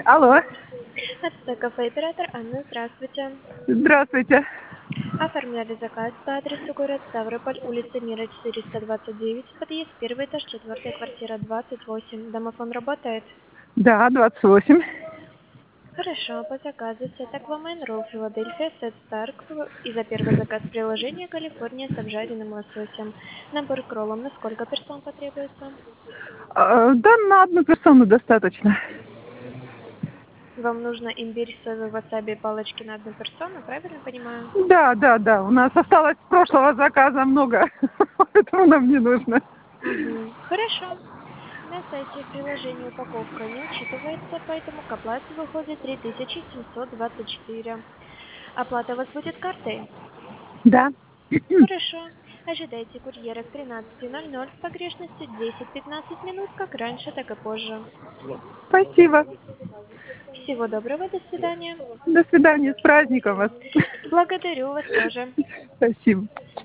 Алло, Это кафе-оператор Анна, здравствуйте. здравствуйте. Оформляли заказ по адресу город Ставрополь, улица Мира, 429, подъезд 1 этаж, 4 квартира 28. Домофон работает? Да, 28. Хорошо, по заказу сет Аквамен, ролл Филадельфия, сет Старк и за первый заказ приложения Калифорния с обжаренным лососем. Набор к роллам на сколько персон потребуется? Да, на одну персону достаточно. Вам нужно имбирь, соевый васаби и палочки на одну персону, правильно понимаю? Да. У нас осталось с прошлого заказа много, поэтому нам не нужно. Угу. Хорошо. На сайте в приложении упаковка не учитывается, поэтому к оплате выходит 3724. Оплата у вас будет картой? Да. Хорошо. Ожидайте курьера к 13:00 с погрешностью 10-15 минут, как раньше, так и позже. Спасибо. Всего доброго, до свидания. До свидания, с праздником вас. Благодарю вас тоже. Спасибо.